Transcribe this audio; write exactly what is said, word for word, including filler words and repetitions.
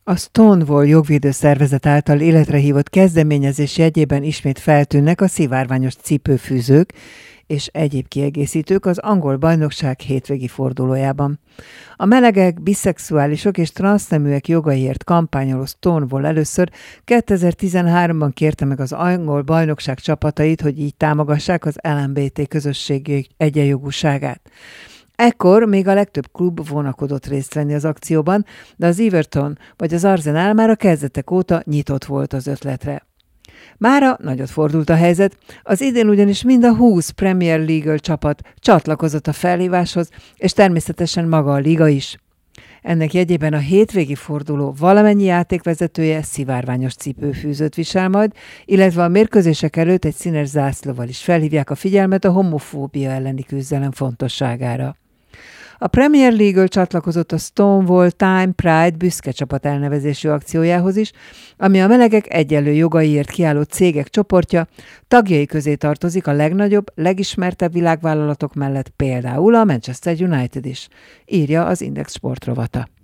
A Stonewall jogvédő szervezet által életre hívott kezdeményezés jegyében ismét feltűnnek a szivárványos cipőfűzők és egyéb kiegészítők az angol bajnokság hétvégi fordulójában. A melegek, biszexuálisok és transzneműek jogaiért kampányoló Stonewall először kétezer-tizenháromban kérte meg az angol bajnokság csapatait, hogy így támogassák az el em bé té közösség egyenjogúságát. Ekkor még a legtöbb klub vonakodott részt venni az akcióban, de az Everton vagy az Arsenal már a kezdetek óta nyitott volt az ötletre. Mára nagyot fordult a helyzet, az idén ugyanis mind a húsz Premier League csapat csatlakozott a felhíváshoz, és természetesen maga a liga is. Ennek jegyében a hétvégi forduló valamennyi játékvezetője szivárványos cipőfűzőt visel majd, illetve a mérkőzések előtt egy színes zászlóval is felhívják a figyelmet a homofóbia elleni küzdelem fontosságára. A Premier League csatlakozott a Stonewall Time Pride büszke csapat elnevezésű akciójához is, ami a melegek egyenlő jogaiért kiálló cégek csoportja, tagjai közé tartozik a legnagyobb, legismertebb világvállalatok mellett például a Manchester United is, írja az Index sportrovata.